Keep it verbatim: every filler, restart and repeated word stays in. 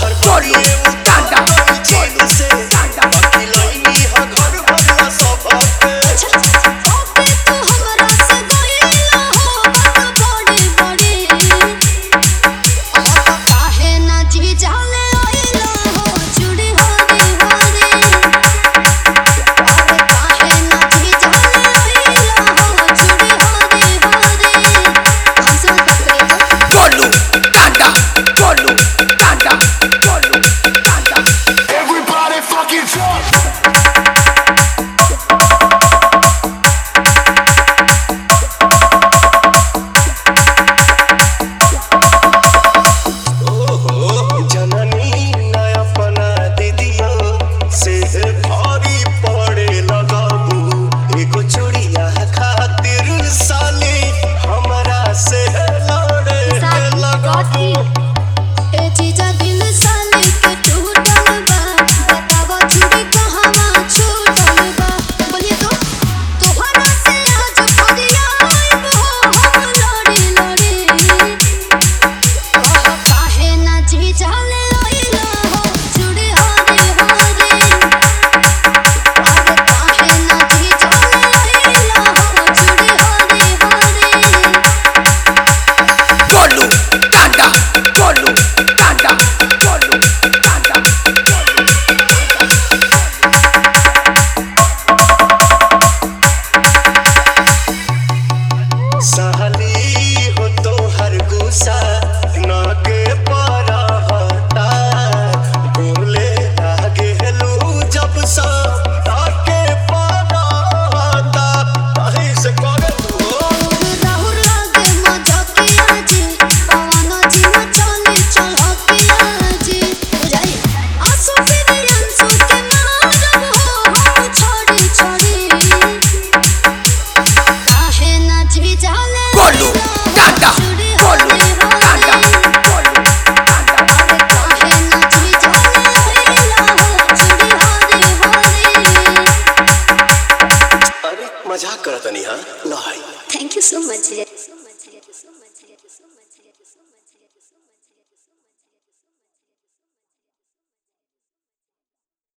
गोलू टांडा गोलू से टांडा अकेलाई ह घर भरला सब ओके तू हमरा से गइला हो बात बड़ी बड़ी काहे ना जी जाले आइला हो चूड़ी होरी होरी काहे ना जी जाले आइला हो चूड़ी होरी होरी हमसे बात Golu Tanda Golu Tanda Golu Tanda everybody fucking jump Golu Tanda Golu Tanda Golu Tanda काहे ना जी जाले आइला हो चूड़ी होरी होरी अरे मजाक करतनी हां लाई थैंक यू सो मच।